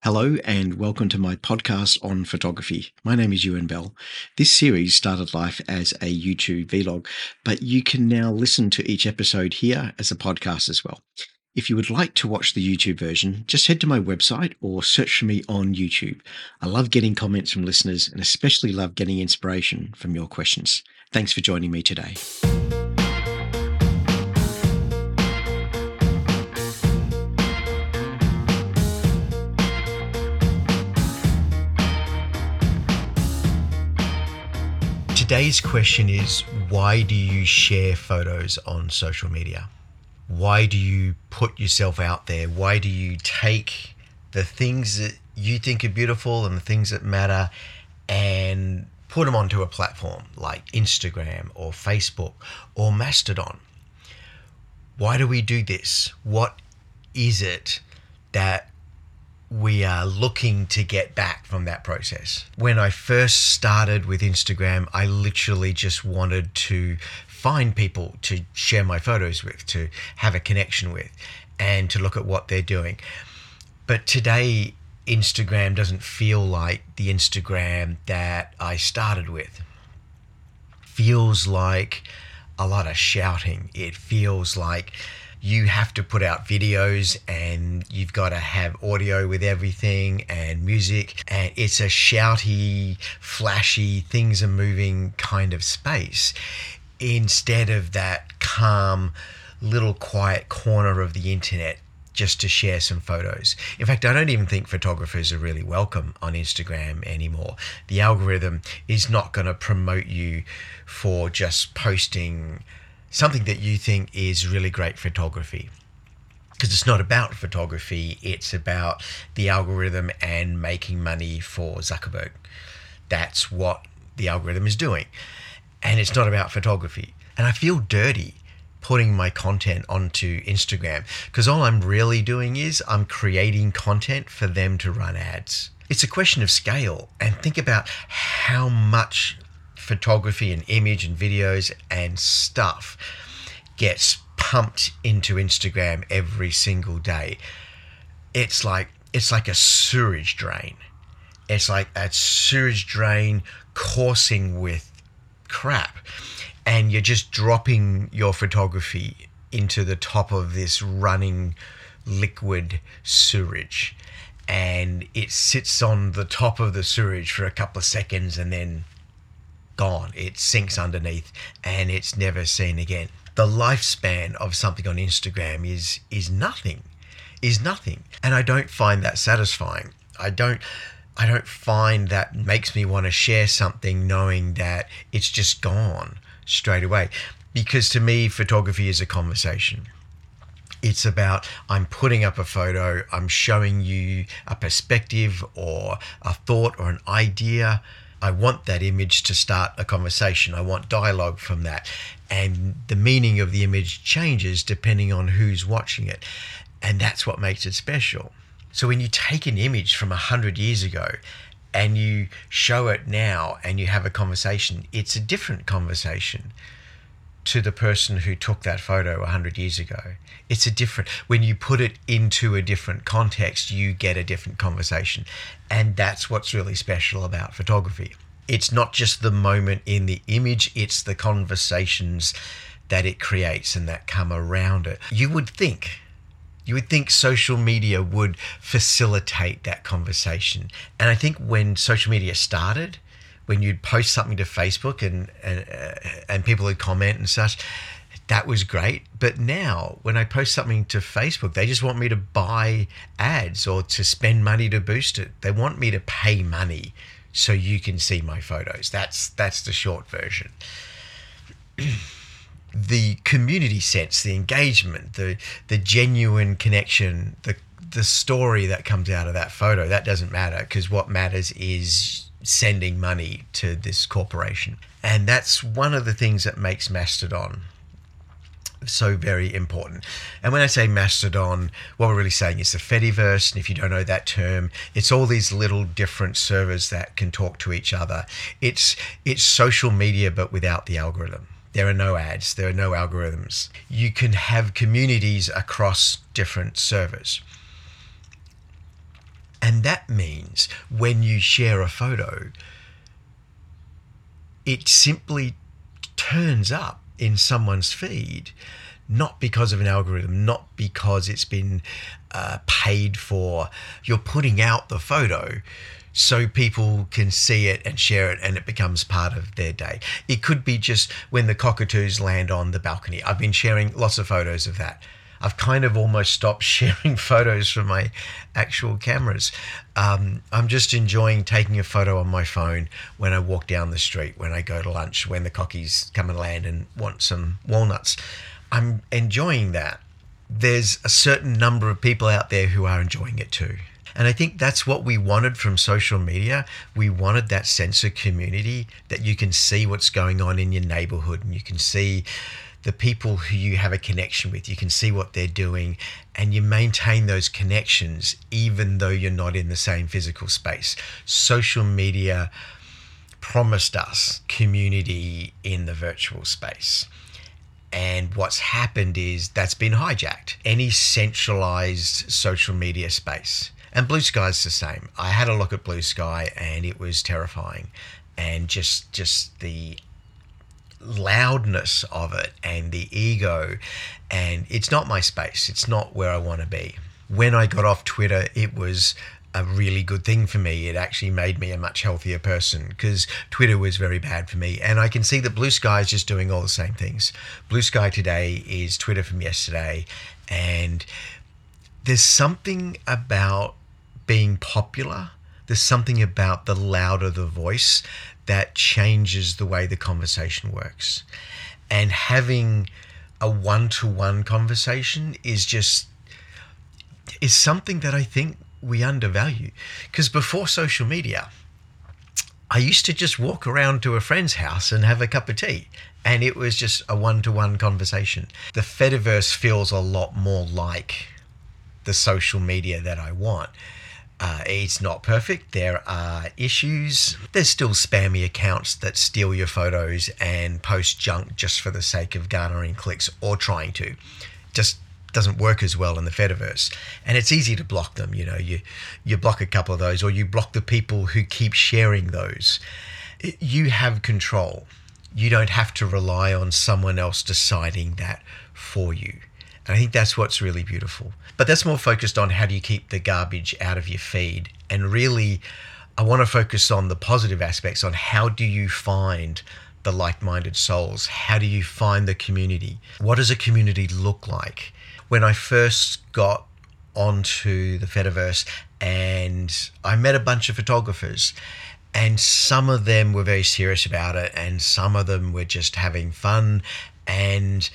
Hello and welcome to my podcast on photography. My name is Ewan Bell. This series started life as a YouTube vlog, but you can now listen to each episode here as a podcast as well. If you would like to watch the YouTube version, just head to my website or search for me on YouTube. I love getting comments from listeners and especially love getting inspiration from your questions. Thanks for joining me today. Today's question is, why do you share photos on social media? Why do you put yourself out there? Why do you take the things that you think are beautiful and the things that matter and put them onto a platform like Instagram or Facebook or Mastodon? Why do we do this? What is it that we are looking to get back from that process? When I first started with Instagram, I literally just wanted to find people to share my photos with, to have a connection with, and to look at what they're doing. But today, Instagram doesn't feel like the Instagram that I started with. It feels like a lot of shouting. It feels like you have to put out videos and you've got to have audio with everything and music, and it's a shouty, flashy, things are moving kind of space instead of that calm little quiet corner of the internet just to share some photos. In fact, I don't even think photographers are really welcome on Instagram anymore. The algorithm is not going to promote you for just posting something that you think is really great photography, because it's not about photography. It's about the algorithm and making money for Zuckerberg. That's what the algorithm is doing. And it's not about photography. And I feel dirty putting my content onto Instagram, because all I'm really doing is I'm creating content for them to run ads. It's a question of scale, and think about how much photography and image and videos and stuff gets pumped into Instagram every single day. It's like a sewage drain. It's like a sewage drain coursing with crap, and you're just dropping your photography into the top of this running liquid sewage, and it sits on the top of the sewage for a couple of seconds and then gone. It sinks underneath and it's never seen again. The lifespan of something on Instagram is nothing. And I don't find that satisfying. I don't find that makes me want to share something knowing that it's just gone straight away. Because to me, photography is a conversation. It's about, I'm putting up a photo, I'm showing you a perspective or a thought or an idea. I want that image to start a conversation. I want dialogue from that. And the meaning of the image changes depending on who's watching it. And that's what makes it special. So when you take an image from 100 years ago and you show it now and you have a conversation, it's a different conversation to the person who took that photo 100 years ago. When you put it into a different context, you get a different conversation. And that's what's really special about photography. It's not just the moment in the image, it's the conversations that it creates and that come around it. You would think social media would facilitate that conversation. And I think when social media started, when you'd post something to Facebook and people would comment and such, that was great. But now when I post something to Facebook, they just want me to buy ads or to spend money to boost it. They want me to pay money so you can see my photos. That's the short version. The community sense, the engagement, the genuine connection, the story that comes out of that photo, that doesn't matter, because what matters is sending money to this corporation. And that's one of the things that makes Mastodon so very important. And when I say Mastodon, what we're really saying is the Fediverse. And if you don't know that term, it's all these little different servers that can talk to each other. It's social media, but without the algorithm. There are no ads, there are no algorithms. You can have communities across different servers. And that means when you share a photo, it simply turns up in someone's feed, not because of an algorithm, not because it's been paid for. You're putting out the photo so people can see it and share it, and it becomes part of their day. It could be just when the cockatoos land on the balcony. I've been sharing lots of photos of that. I've kind of almost stopped sharing photos from my actual cameras. I'm just enjoying taking a photo on my phone when I walk down the street, when I go to lunch, when the cockies come and land and want some walnuts. I'm enjoying that. There's a certain number of people out there who are enjoying it too. And I think that's what we wanted from social media. We wanted that sense of community, that you can see what's going on in your neighborhood and you can see the people who you have a connection with. You can see what they're doing and you maintain those connections even though you're not in the same physical space. Social media promised us community in the virtual space. And what's happened is that's been hijacked. Any centralized social media space. And Blue Sky's the same. I had a look at Blue Sky and it was terrifying. And just the loudness of it and the ego. And it's not my space. It's not where I want to be. When I got off Twitter, it was a really good thing for me. It actually made me a much healthier person because Twitter was very bad for me. And I can see that Blue Sky is just doing all the same things. Blue Sky today is Twitter from yesterday. And there's something about being popular. There's something about the louder the voice that changes the way the conversation works. And having a one-to-one conversation is something that I think we undervalue. Because before social media, I used to just walk around to a friend's house and have a cup of tea. And it was just a one-to-one conversation. The Fediverse feels a lot more like the social media that I want. It's not perfect. There are issues. There's still spammy accounts that steal your photos and post junk just for the sake of garnering clicks or trying to. Just doesn't work as well in the Fediverse. And it's easy to block them. You know, you block a couple of those or you block the people who keep sharing those. You have control. You don't have to rely on someone else deciding that for you. And I think that's what's really beautiful. But that's more focused on how do you keep the garbage out of your feed. And really, I want to focus on the positive aspects, on how do you find the like-minded souls? How do you find the community? What does a community look like? When I first got onto the Fediverse and I met a bunch of photographers, and some of them were very serious about it and some of them were just having fun, and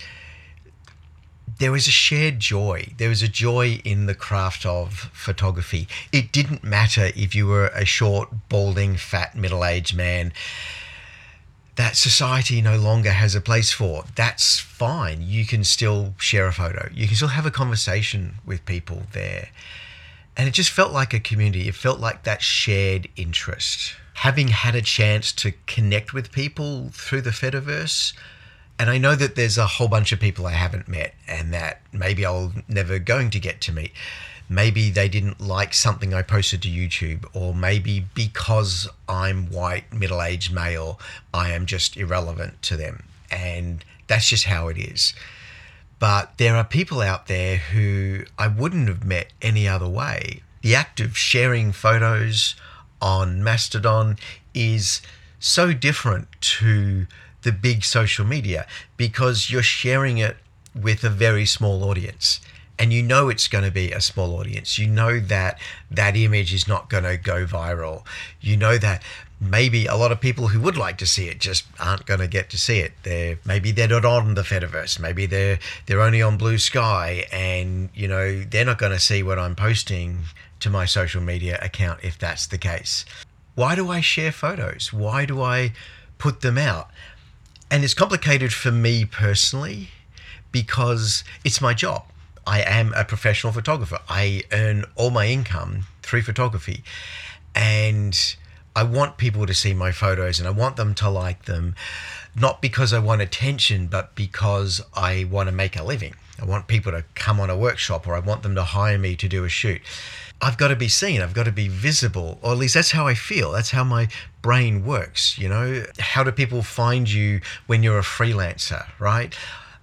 there was a shared joy. There was a joy in the craft of photography. It didn't matter if you were a short, balding, fat, middle-aged man that society no longer has a place for. That's fine. You can still share a photo. You can still have a conversation with people there. And it just felt like a community. It felt like that shared interest. Having had a chance to connect with people through the Fediverse, and I know that there's a whole bunch of people I haven't met and that maybe I'll never going to get to meet. Maybe they didn't like something I posted to YouTube, or maybe because I'm white, middle-aged male, I am just irrelevant to them. And that's just how it is. But there are people out there who I wouldn't have met any other way. The act of sharing photos on Mastodon is so different to the big social media because you're sharing it with a very small audience, and you know it's going to be a small audience. You know that that image is not going to go viral. You know that maybe a lot of people who would like to see it just aren't going to get to see it. Maybe they're not on the Fediverse. Maybe they're only on Blue Sky, and you know they're not going to see what I'm posting to my social media account if that's the case. Why do I share photos? Why do I put them out? And it's complicated for me personally because it's my job. I am a professional photographer. I earn all my income through photography. And I want people to see my photos and I want them to like them, not because I want attention, but because I want to make a living. I want people to come on a workshop, or I want them to hire me to do a shoot. I've got to be seen. I've got to be visible, or at least that's how I feel. That's how my brain works. How do people find you when you're a freelancer, right?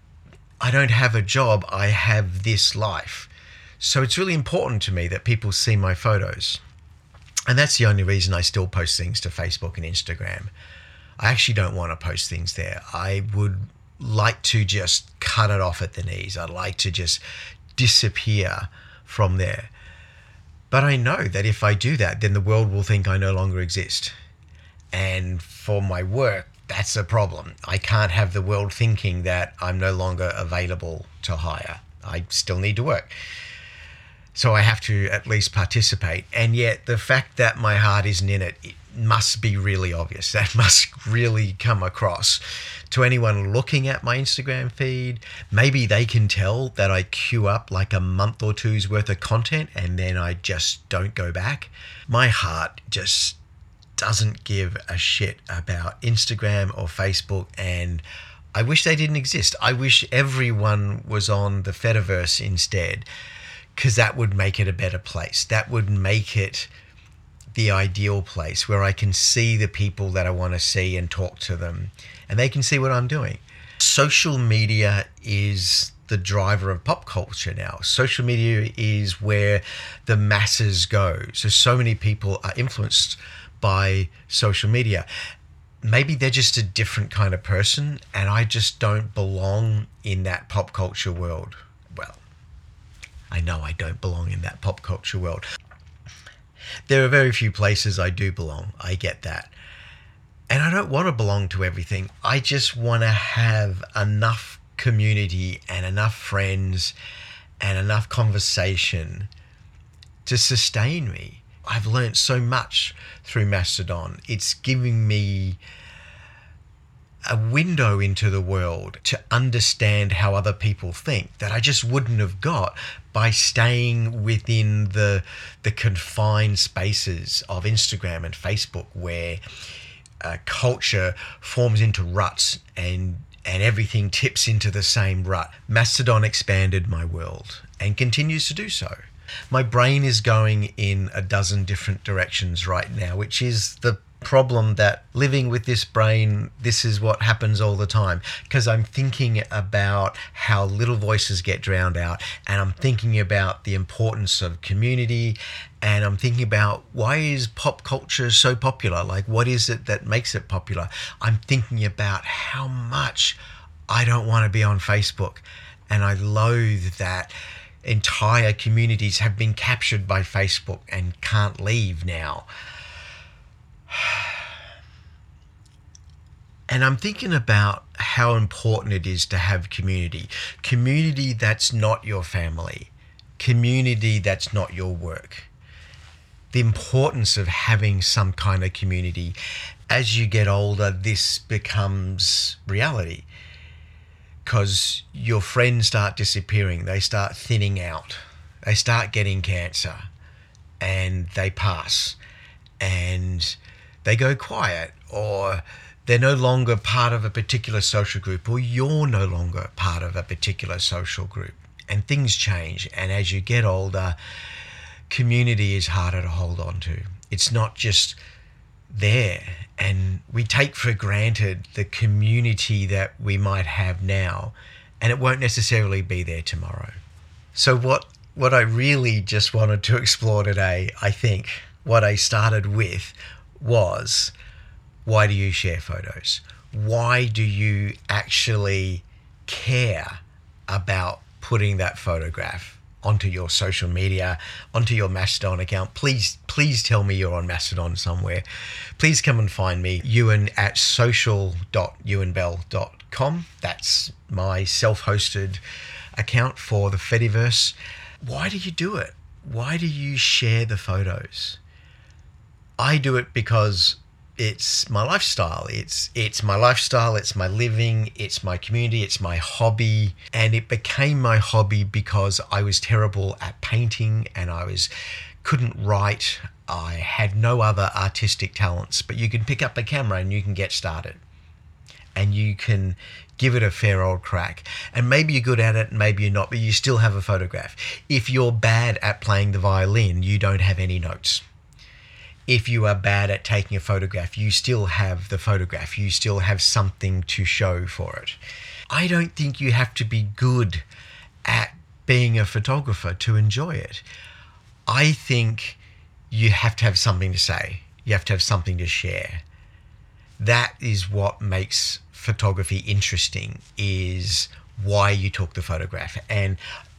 I don't have a job. I have this life. So it's really important to me that people see my photos. And that's the only reason I still post things to Facebook and Instagram. I actually don't want to post things there. I would like to just cut it off at the knees. I'd like to just disappear from there. But I know that if I do that, then the world will think I no longer exist. And for my work, that's a problem. I can't have the world thinking that I'm no longer available to hire. I still need to work. So I have to at least participate. And yet the fact that my heart isn't in it, it must be really obvious. That must really come across to anyone looking at my Instagram feed. Maybe they can tell that I queue up like a month or two's worth of content and then I just don't go back. My heart just doesn't give a shit about Instagram or Facebook, and I wish they didn't exist. I wish everyone was on the Fediverse instead, because that would make it a better place. That would make it the ideal place where I can see the people that I want to see and talk to them, and they can see what I'm doing. Social media is the driver of pop culture now. Social media is where the masses go. So many people are influenced by social media. Maybe they're just a different kind of person, and I just don't belong in that pop culture world. Well, I know I don't belong in that pop culture world. There are very few places I do belong. I get that. And I don't want to belong to everything. I just want to have enough community and enough friends and enough conversation to sustain me. I've learned so much through Mastodon. It's giving me a window into the world to understand how other people think that I just wouldn't have got by staying within the confined spaces of Instagram and Facebook, where culture forms into ruts and everything tips into the same rut. Mastodon expanded my world and continues to do so. My brain is going in a dozen different directions right now, which is the problem that living with this brain, this is what happens all the time, because I'm thinking about how little voices get drowned out, and I'm thinking about the importance of community, and I'm thinking about why is pop culture so popular? Like, what is it that makes it popular? I'm thinking about how much I don't want to be on Facebook, and I loathe that entire communities have been captured by Facebook and can't leave now. And I'm thinking about how important it is to have community. Community that's not your family. Community that's not your work. The importance of having some kind of community. As you get older, this becomes reality, because your friends start disappearing. They start thinning out. They start getting cancer, and they pass, and they go quiet, or they're no longer part of a particular social group, or you're no longer part of a particular social group, and things change. And as you get older, community is harder to hold on to. It's not just there, and we take for granted the community that we might have now, and it won't necessarily be there tomorrow. So what I really just wanted to explore today, I think what I started with was, why do you share photos? Why do you actually care about putting that photograph onto your social media, onto your Mastodon account? Please tell me you're on Mastodon somewhere. Please come and find me, Ewan at social.ewanbell.com. That's my self-hosted account for the Fediverse. Why do you do it? Why do you share the photos? I do it because it's my lifestyle. It's my lifestyle, it's my living, it's my community, it's my hobby. And it became my hobby because I was terrible at painting and couldn't write. I had no other artistic talents, but you can pick up a camera and you can get started. and you can give it a fair old crack. And maybe you're good at it, and maybe you're not, but you still have a photograph. If you're bad at playing the violin, you don't have any notes. If you are bad at taking a photograph, you still have the photograph. You still have something to show for it. I don't think you have to be good at being a photographer to enjoy it. I think you have to have something to say. You have to have something to share. That is what makes photography interesting, is why you took the photograph. And,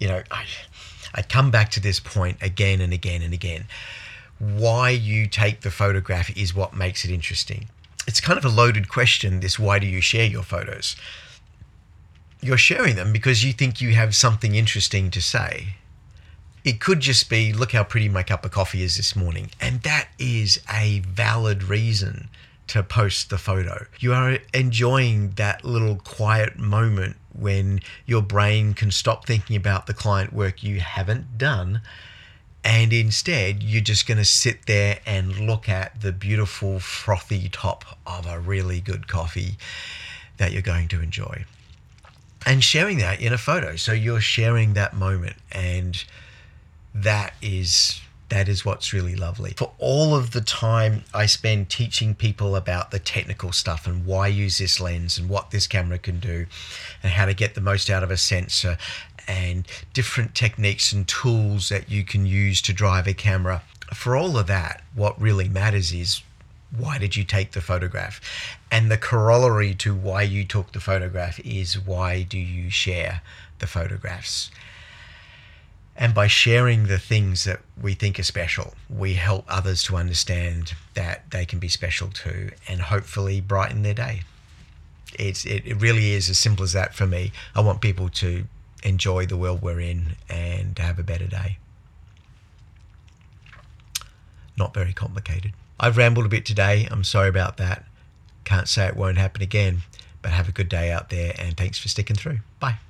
I come back to this point again and again and again. Why you take the photograph is what makes it interesting. It's kind of a loaded question, this why do you share your photos? You're sharing them because you think you have something interesting to say. It could just be, look how pretty my cup of coffee is this morning. And that is a valid reason to post the photo. You are enjoying that little quiet moment when your brain can stop thinking about the client work you haven't done, and instead you're just going to sit there and look at the beautiful frothy top of a really good coffee that you're going to enjoy. And sharing that in a photo. So you're sharing that moment, and that is what's really lovely. For all of the time I spend teaching people about the technical stuff and why use this lens and what this camera can do and how to get the most out of a sensor and different techniques and tools that you can use to drive a camera. For all of that, what really matters is, why did you take the photograph? And the corollary to why you took the photograph is, why do you share the photographs? And by sharing the things that we think are special, we help others to understand that they can be special too, and hopefully brighten their day. It really is as simple as that for me. I want people to enjoy the world we're in and to have a better day. Not very complicated. I've rambled a bit today. I'm sorry about that. Can't say it won't happen again, but have a good day out there, and thanks for sticking through. Bye.